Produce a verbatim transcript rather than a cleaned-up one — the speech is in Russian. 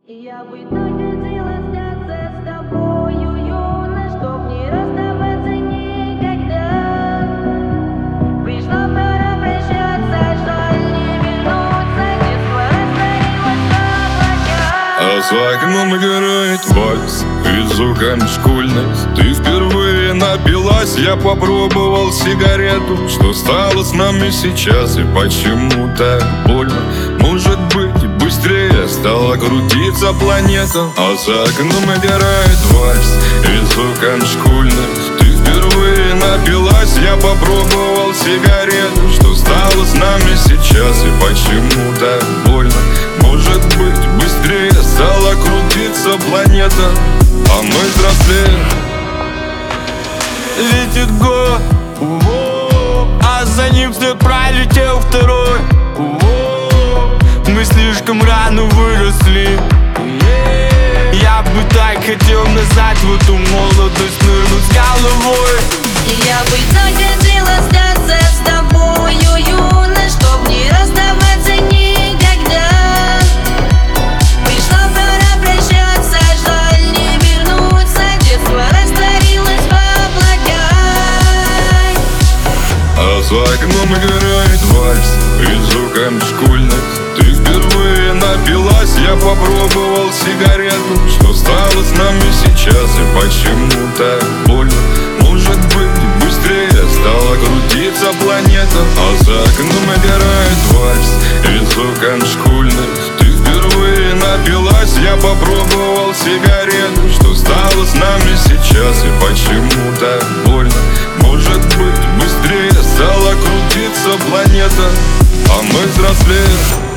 Я бы так хотела остаться с тобою, юна, чтоб не расставаться никогда. Пришла пора прощаться, жаль не вернуться, детство растворилось в облаках. А за окном играет вальс из звуками школьных. Ты впервые напилась, я попробовал сигарету. Что стало с нами сейчас и почему так больно? Может быть, быстрее стала крутиться планета. А за окном играет вальс из звуками школьных. Ты впервые напилась, я попробовал сигарету. Что стало с нами сейчас и почему так больно? Может быть, быстрее стала крутиться планета, а мы взрослеем. Летит год, а за ним вслед пролетел второй. Мы слишком рано выросли. Я бы так хотел назад в эту молодость нырнуть с головой. Я бы так хотела остаться с тобою, юна, чтоб не расставаться никогда. Пришла пора прощаться, жаль не вернуться, детство растворилось в облаках. А за окном играет вальс и звуками школьных. Ты впервые напилась, я попробовал сигарету. Что стало с нами сейчас и почему так больно? Может быть, быстрее стала крутиться планета. А за окном играет вальс и звуками школьных. Ты впервые напилась, я попробовал сигарету. Что стало с нами сейчас и почему так больно? Может быть, быстрее стала крутиться планета, а мы взрослеем.